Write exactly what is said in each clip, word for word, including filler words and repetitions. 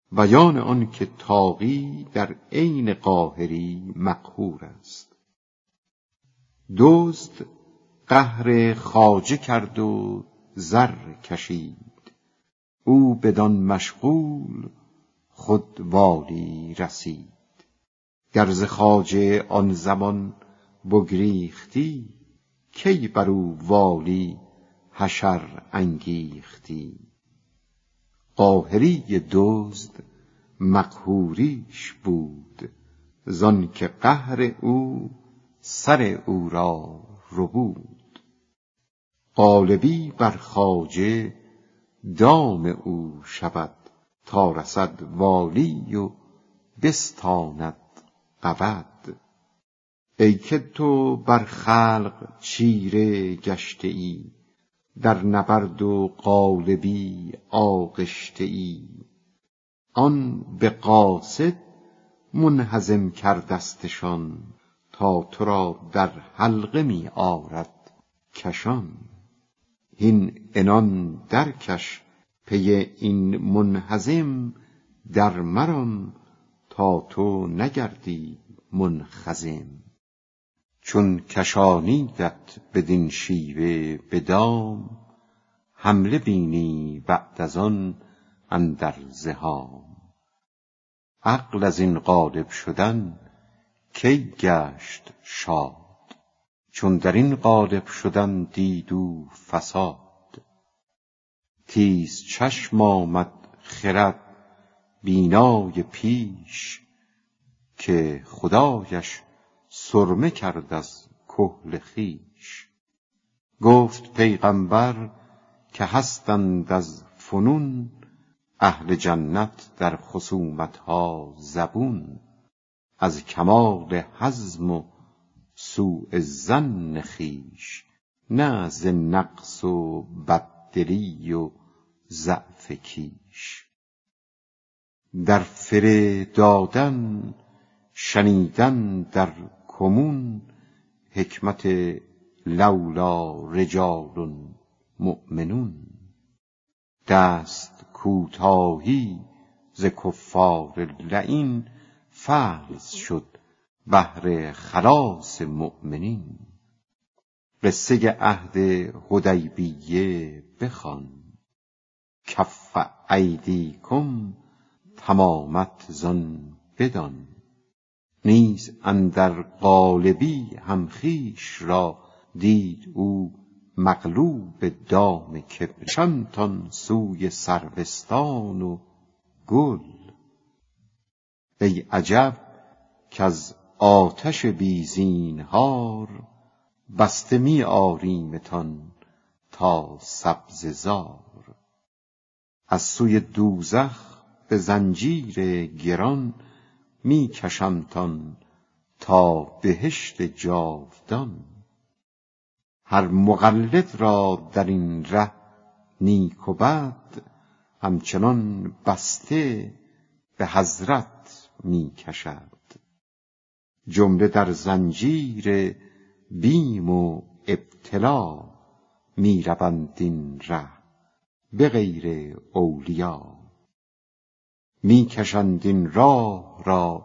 بیان آن که طاغی در عین قاهری مقهور است. دزد قهر خواجه کرد و زر کشید، او بدان مشغول خود والی رسید. گر ز خواجه آن زمان بگریختی، کی بر او والی حشر انگیختی. قاهری دزد مقهوریش بود، زان که قهر او سر او را ربود. غالبی بر خواجه دام او شود، تا رسد والی و بستاند قود. ای که تو بر خلق چیره گشته ای، در نبرد و غالبی آغشته ای. آن به قاصد منهزم کردستشان، تا تو را در حلقه می آرد کشان. هین عنان درکش پی این منهزم، در مران تا تو نگردی منخزم. چون کشانیدت بدین شیوه به دام، حمله بینی بعد از آن اندر زحام. عقل از این غالب شدن کی گشت شاد، چون در این غالب شدن دید او فساد. تیز چشم آمد خرد بینای پیش، که خدایش سرمه کرد از کحل خویش. گفت پیغمبر که هستند از فنون، اهل جنت در خصومتها زبون. از کمال حزم و سوء ظن خویش، نه ز نقص و بددلی و ضعف کیش. در فره دادن شنیدن در کمون، حکمت لولا رجال مؤمنون. دست کوتاهی ز کفار لعین، فرض شد بهر خلاص مؤمنین. قصه عهد حدیبیه بخوان، کف ایدیکم تمامت زان بدان. نیز اندر غالبی هم خویش را، دید او مغلوب دام کبر. چندان سوی سروستان و گل، ای عجب کز آتش بی زینهار، بسته می آریمتان تا سبزه زار. از سوی دوزخ به زنجیر گران، می کشمتان تا بهشت جاودان. هر مقلد را در این ره نیک و بد، همچنان بسته به حضرت می کشد. جمله در زنجیر بیم و ابتلا، می روند این ره به غیر اولیا. می کشند این راه را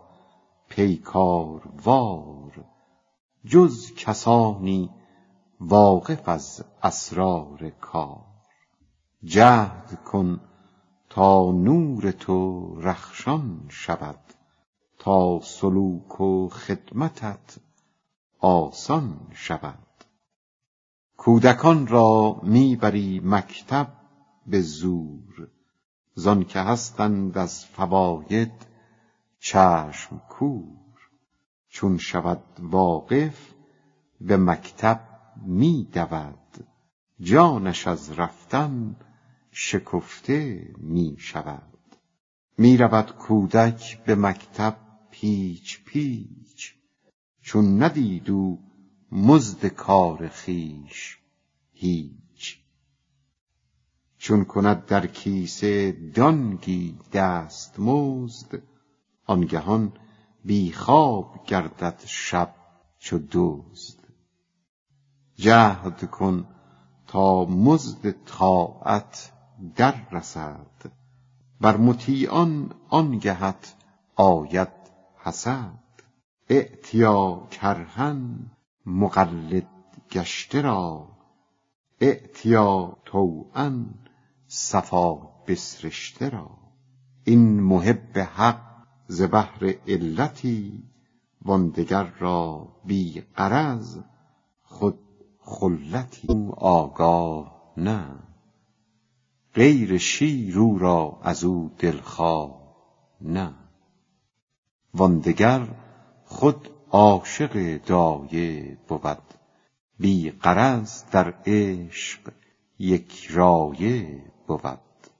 پیکاروار، جز کسانی واقف از اسرار کار. جهد کن تا نور تو رخشان شود، تا سلوک و خدمتت آسان شود. کودکان را میبری مکتب به زور، زان که هستند از فواید چشم کور. چون شود واقف به مکتب می دود، جانش از رفتن شکفته می شود. می رود کودک به مکتب پیچ پیچ، چون ندید او مزد کار خویش هیچ. چون کند در کیسه دانگی دست مزد، آنگهان بی خواب گردد شب چو دزد. جهد کن تا مزد طاعت در رسد، بر مطیعان آنگهت آید حسد. اعتیا کرهن مقلد گشته را، اعتیا طوعا صفا بسرشته را. این محب حق ز بهر علتی، وان دگر را بی غرض خود خلتی. او آگاه نه، غیر شیر او را از او دلخواه نه. وان دگر خود عاشق دایه بود، بی غرض در عشق یک رایه بود.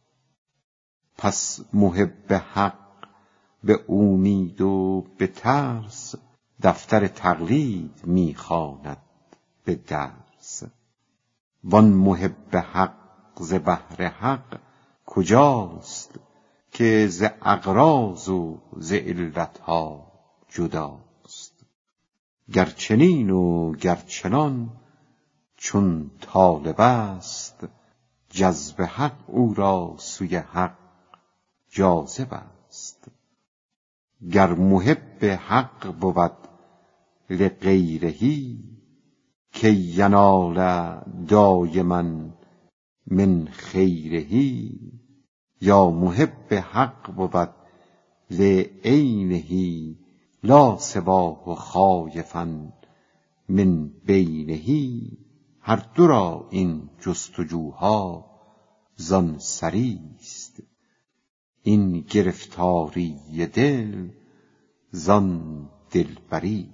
پس محب حق به امید و به ترس، دفتر تقلید می خواند به درس. وان محب حق ز بهر حق کجاست، که ز اغراض و ز علتها جداست. گرچنین و گرچنان چون طالب است، جذب حق او را سوی حق جاذب است. گر محب حق بود لغیره، کی ینال دایما من خیره. یا محب حق بود لعینه، لا سواه خایفا من بینه. هر دو را این جستجوها زان سریست، این گرفتاری دل زان دلبری.